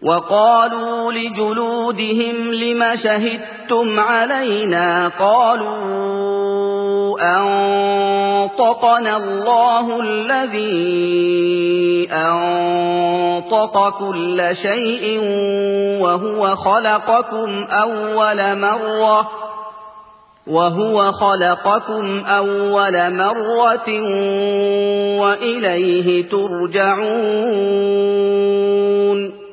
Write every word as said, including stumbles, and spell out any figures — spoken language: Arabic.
وقالوا لجلودهم لم شهدتم علينا قالوا أنطقنا الله الذي أنطق كل شيء وهو خلقكم أول مرة وهو خلقكم أول مرة وإليه ترجعون